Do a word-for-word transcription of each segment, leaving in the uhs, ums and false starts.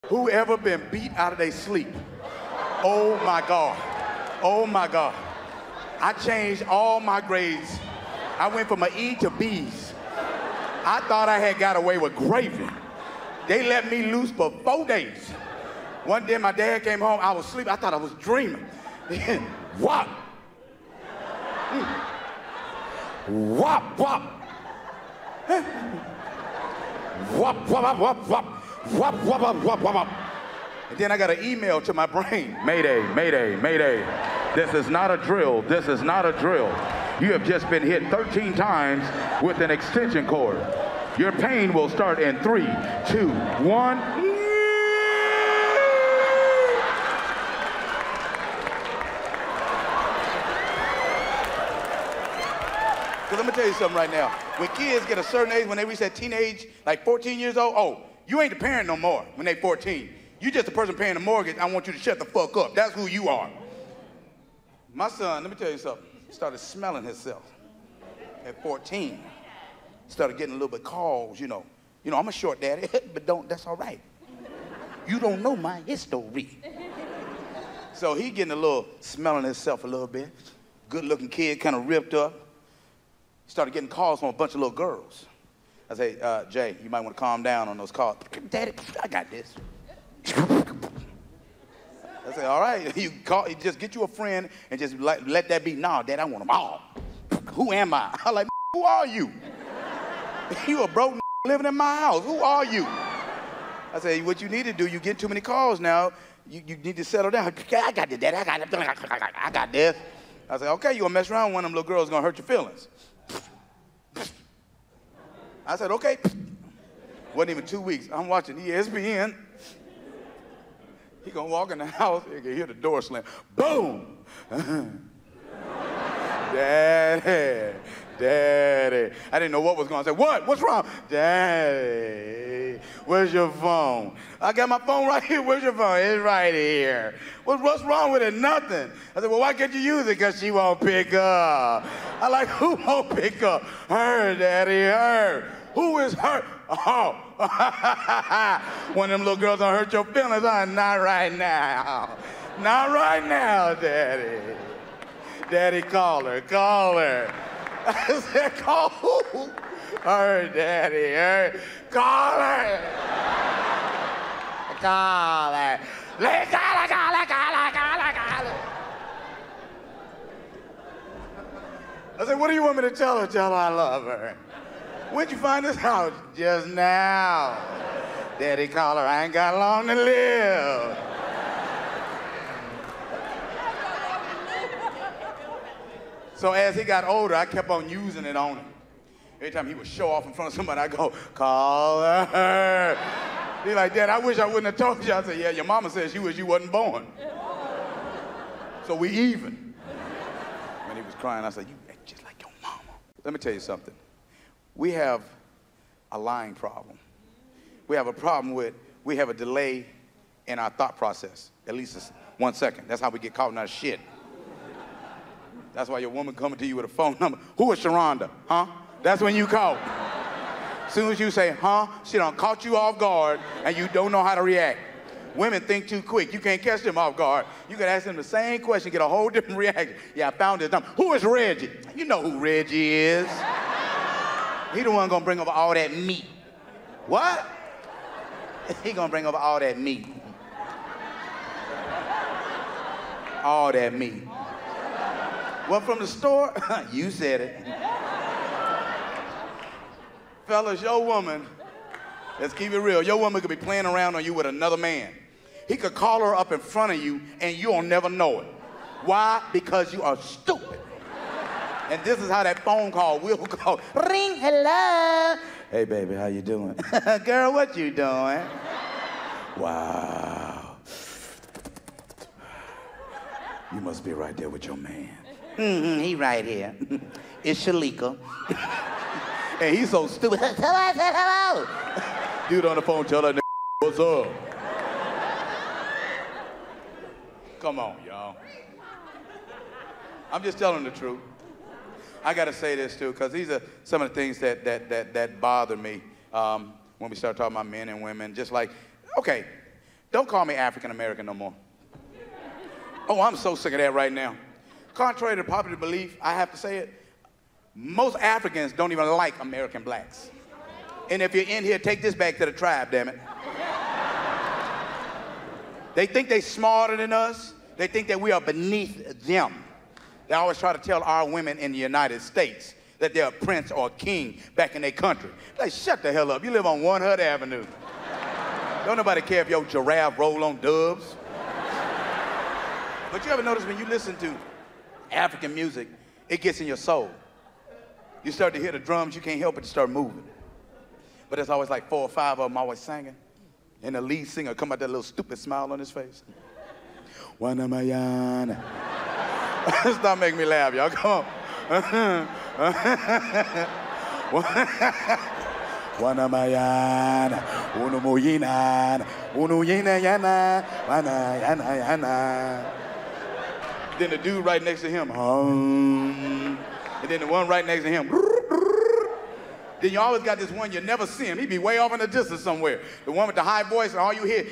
Who ever been beat out of their sleep? Oh my God. Oh my God. I changed all my grades. I went from an E to B's. I thought I had got away with gravy. They let me loose for four days. One day my dad came home, I was asleep, I thought I was dreaming. Whop. Mm. Whop, whop. Whop, whop, whop, whop, whop. Whop, whop, whop, whop, whop, whop. And then I got an email to my brain. Mayday, mayday, mayday. This is not a drill. This is not a drill. You have just been hit thirteen times with an extension cord. Your pain will start in three, two, one. Because let me tell you something right now. When kids get a certain age, when they reach that teenage, like fourteen years old, oh, you ain't the parent no more when they fourteen. You just the person paying the mortgage. I want you to shut the fuck up. That's who you are. My son, let me tell you something, started smelling himself at fourteen. Started getting a little bit calls, you know. You know, I'm a short daddy, but don't, that's all right. You don't know my history. So he getting a little, smelling himself a little bit. Good looking kid, kind of ripped up. Started getting calls from a bunch of little girls. I say, uh, Jay, you might want to calm down on those calls. Daddy, I got this. I say, all right, you call, you just get you a friend and just let, let that be. Nah, Dad, I want them all. Who am I? I'm like, who are you? You a broke living in my house. Who are you? I say, what you need to do, you get too many calls now. You, you need to settle down. I got this, Dad. I got this. I got this. I say, okay, you gonna mess around with one of them little girls, gonna hurt your feelings. I said, okay. Wasn't even two weeks. I'm watching E S P N. He gonna walk in the house, he can hear the door slam. Boom! Daddy, Daddy. I didn't know what was going on. I said, what? What's wrong? Daddy, where's your phone? I got my phone right here. Where's your phone? It's right here. What, what's wrong with it? Nothing. I said, well, why can't you use it? Because she won't pick up. I like, who won't pick up? Her, Daddy, her. Who is her? Oh. One of them little girls don't hurt your feelings, huh? Not right now. Not right now, Daddy. Daddy, call her, call her. I said, call who? Her, Daddy, her. Call her. Call her. Let call her, call her, call her, call her, call her. I said, what do you want me to tell her? Tell her I love her. Where'd you find this house? Just now. Daddy, call her. I ain't got long to live. So as he got older, I kept on using it on him. Every time he would show off in front of somebody, I go, call her. He's like, Dad, I wish I wouldn't have told you. I said, yeah, your mama said she wish you wasn't born. So we even. When he was crying, I said, you act just like your mama. Let me tell you something. We have a lying problem. We have a problem with, we have a delay in our thought process. At least it's one second. That's how we get caught in our shit. That's why your woman coming to you with a phone number. Who is Sharonda? Huh? That's when you call. As soon as you say, huh, she done caught you off guard and you don't know how to react. Women think too quick. You can't catch them off guard. You can ask them the same question, get a whole different reaction. Yeah, I found his number. Who is Reggie? You know who Reggie is. He the one gonna bring over all that meat. What? He gonna bring over all that meat. All that meat. What, from the store? You said it. Fellas, your woman, let's keep it real, your woman could be playing around on you with another man. He could call her up in front of you and you'll never know it. Why? Because you are stupid. And this is how that phone call will go. Ring, hello. Hey, baby, how you doing? Girl, what you doing? Wow. You must be right there with your man. Mm-hmm, he right here. It's Shalika. And he's so stupid. Tell her I said hello. Dude on the phone, tell that nigga, what's up? Come on, y'all. I'm just telling the truth. I got to say this, too, because these are some of the things that, that, that, that bother me um, when we start talking about men and women. Just like, okay, Don't call me African American no more. Oh, I'm so sick of that right now. Contrary to popular belief, I have to say it, most Africans don't even like American blacks. And if you're in here, take this back to the tribe, damn it. They think they're smarter than us. They think that we are beneath them. They always try to tell our women in the United States that they're a prince or a king back in their country. Like, shut the hell up. You live on One Hood Avenue. Don't nobody care if your giraffe roll on dubs. But you ever notice when you listen to African music, it gets in your soul. You start to hear the drums, you can't help but to start moving. But there's always like four or five of them always singing. And the lead singer come out that little stupid smile on his face. Wanamayana. Stop making me laugh, y'all. Come on. Wanamayana. Unumuyina. Unuyina yana. Wanayana yana. Then the dude right next to him. Um, and then the one right next to him. Then you always got this one you never see him. He be way off in the distance somewhere. The one with the high voice and all you hear.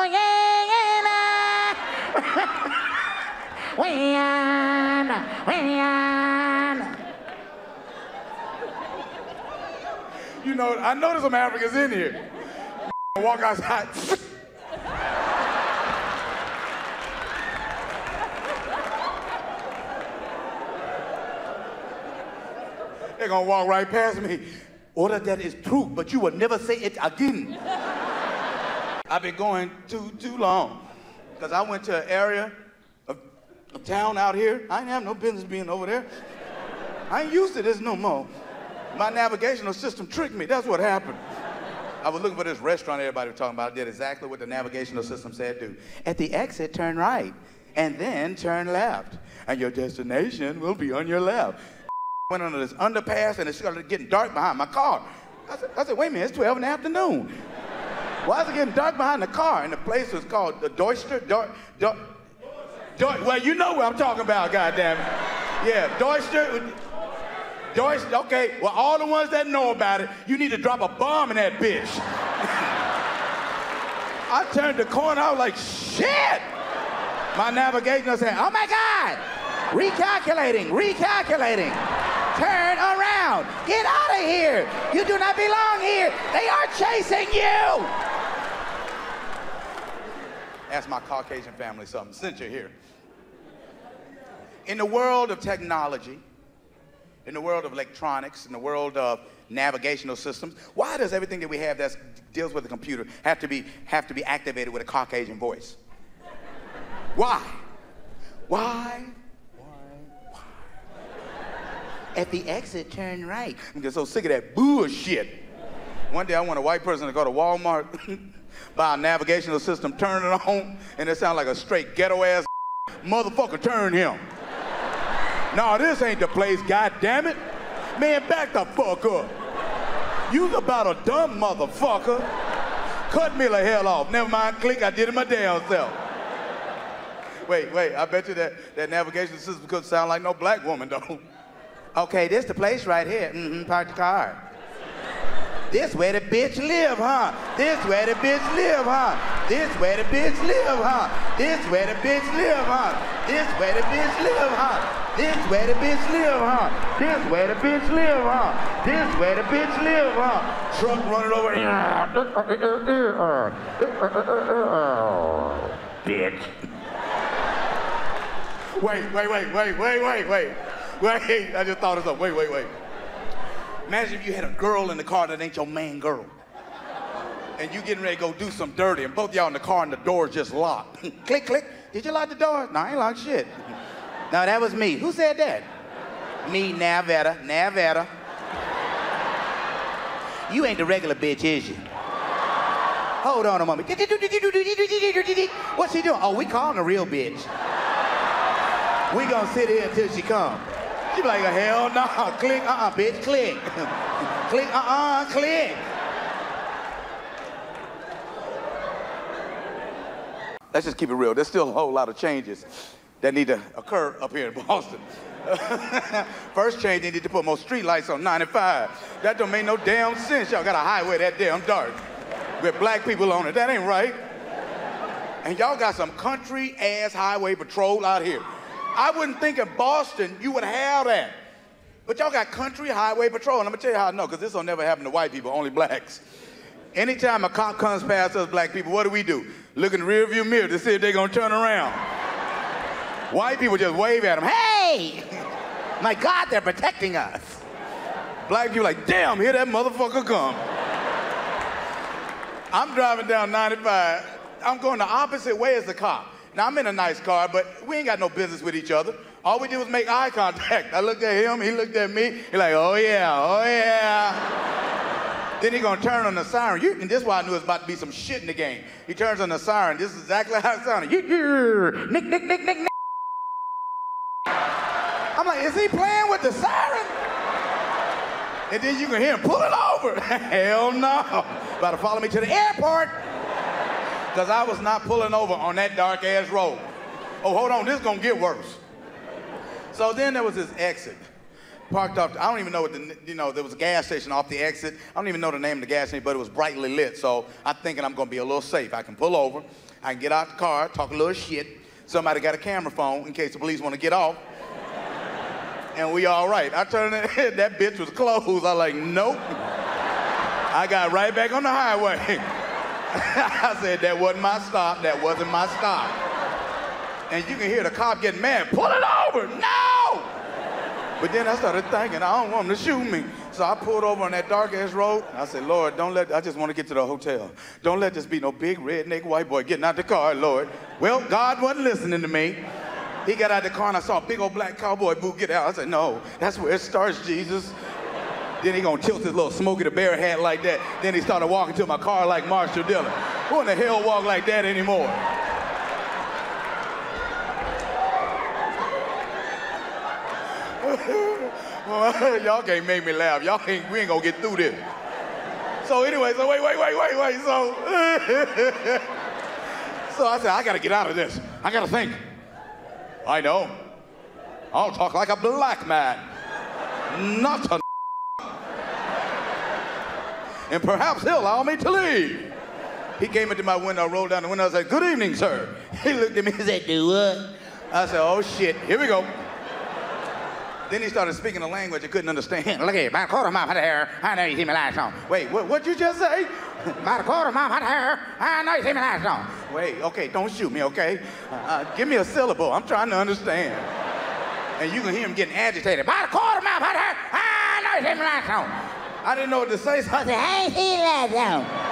You know, I know there's some Africans in here. Walk outside. They're gonna walk right past me. Order that is true, but you will never say it again. I've been going too, too long. Because I went to an area of a town out here. I ain't have no business being over there. I ain't used to this no more. My navigational system tricked me. That's what happened. I was looking for this restaurant everybody was talking about. I did exactly what the navigational system said do. At the exit, turn right, and then turn left. And your destination will be on your left. Went under this underpass, and it started getting dark behind my car. I said, I said, wait a minute, it's twelve in the afternoon. Why is it getting dark behind the car? And the place was called the Deutscher, Deu, Deu, Deu, well, you know what I'm talking about, goddammit. Yeah, Deutscher, Deutscher, okay. Well, all the ones that know about it, you need to drop a bomb in that bitch. I turned the corner, I was like, shit. My navigation said, oh my God, recalculating, recalculating. Turn around, get out of here. You do not belong here. They are chasing you. Ask my Caucasian family something, since you're here. In the world of technology, in the world of electronics, in the world of navigational systems, why does everything that we have that deals with the computer have to be, have to be activated with a Caucasian voice? Why? Why? At the exit, turn right. I'm getting so sick of that bullshit. One day I want a white person to go to Walmart, buy a navigational system, turn it on, and it sounds like a straight ghetto-ass motherfucker, turn him. No, this ain't the place, goddammit. Man, back the fuck up. You's about a dumb motherfucker. Cut me the hell off. Never mind, click, I did it my damn self. Wait, wait, I bet you that, that navigation system could sound like no black woman, though. Okay, this the place right here. Mm-hmm, park the car. This where the bitch live, huh? This where the bitch live, huh? This where the bitch live, huh? This where the bitch live, huh? This where the bitch live, huh? This where the bitch live, huh? This where the bitch live, huh? This where the bitch live, huh? Truck running over. Bitch. Wait, wait, wait, wait, wait, wait, wait. Wait, I just thought of something. Wait, wait, wait. Imagine if you had a girl in the car that ain't your main girl. And you getting ready to go do some dirty, and both y'all in the car and the door's just locked. Click, click. Did you lock the door? No, I ain't locked shit. No, that was me. Who said that? Me, Navetta, Navetta. You ain't the regular bitch, is you? Hold on a moment. What's she doing? Oh, we calling a real bitch. We gonna sit here until she come. She be like, hell no, click, uh-uh, bitch, click. Click, uh-uh, click. Let's just keep it real. There's still a whole lot of changes that need to occur up here in Boston. First change, they need to put more street lights on ninety-five. That don't make no damn sense. Y'all got a highway that damn dark with black people on it. That ain't right. And y'all got some country-ass highway patrol out here. I wouldn't think in Boston you would have that. But y'all got country highway patrol. And I'm gonna tell you how I know, because this will never happen to white people, only blacks. Anytime a cop comes past us black people, what do we do? Look in the rearview mirror to see if they're gonna turn around. White people just wave at them. Hey! My God, they're protecting us. Black people like, damn, here that motherfucker come. I'm driving down ninety-five. I'm going the opposite way as the cop. Now, I'm in a nice car, but we ain't got no business with each other. All we did was make eye contact. I looked at him, he looked at me. He's like, oh yeah, oh yeah. Then he gonna turn on the siren. You, and this is why I knew it was about to be some shit in the game. He turns on the siren. This is exactly how it sounded. You, you, nick, nick, nick, nick, nick. I'm like, is he playing with the siren? And then you can hear him pulling over. Hell no. About to follow me to the airport. Because I was not pulling over on that dark ass road. Oh, hold on, this is gonna get worse. So then there was this exit. Parked up, I don't even know what the, you know, there was a gas station off the exit. I don't even know the name of the gas station, but it was brightly lit. So I'm thinking I'm gonna be a little safe. I can pull over, I can get out the car, talk a little shit. Somebody got a camera phone in case the police wanna get off. And we all right. I turned it, that bitch was closed. I was like, nope. I got right back on the highway. I said, that wasn't my stop, that wasn't my stop. And you can hear the cop getting mad, pull it over, no! But then I started thinking, I don't want him to shoot me. So I pulled over on that dark ass road. I said, Lord, don't let, I just want to get to the hotel. Don't let this be no big redneck white boy getting out the car, Lord. Well, God wasn't listening to me. He got out of the car and I saw a big old black cowboy boot get out. I said, no, that's where it starts, Jesus. Then he gonna tilt his little Smokey the Bear hat like that. Then he started walking to my car like Marshall Dillon. Who in the hell walk like that anymore? Well, y'all can't make me laugh. Y'all ain't, we ain't gonna get through this. So anyway, so wait, wait, wait, wait, wait. So, so I said, I gotta get out of this. I gotta think. I know. I'll talk like a black man, not a and perhaps he'll allow me to leave. He came into my window, rolled down the window, I said, good evening, sir. He looked at me and said, do what? I said, oh shit, here we go. Then he started speaking a language I couldn't understand. Look here, about a quarter mile out of here, I know you see my lights on. Wait, what, what'd you just say? About a quarter mile out of here, I know you see my lights on. Wait, okay, don't shoot me, okay? Uh, give me a syllable, I'm trying to understand. And you can hear him getting agitated. About a quarter mile out of here, I know you see my lights on. I didn't know what to say, so I said, I ain't see the lights on.